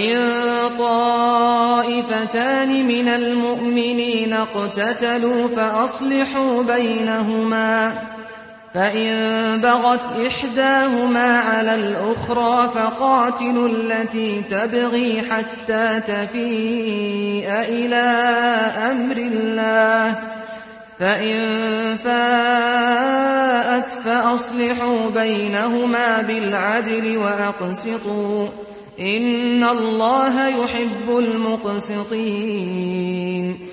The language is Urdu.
وَإِن طَائِفَتَانِ مِنَ الْمُؤْمِنِينَ اقْتَتَلُوا فَأَصْلِحُوا بَيْنَهُمَا فَإِن بَغَتْ إِحْدَاهُمَا عَلَى الْأُخْرَى فَقَاتِلُوا الَّتِي تَبْغِي حَتَّىٰ تَفِيءَ إِلَىٰ أَمْرِ اللَّهِ فَإِن فَاءَتْ فَأَصْلِحُوا بَيْنَهُمَا بِالْعَدْلِ وَأَقْسِطُوا ۖ إِنَّ اللَّهَ يُحِبُّ الْمُقْسِطِينَ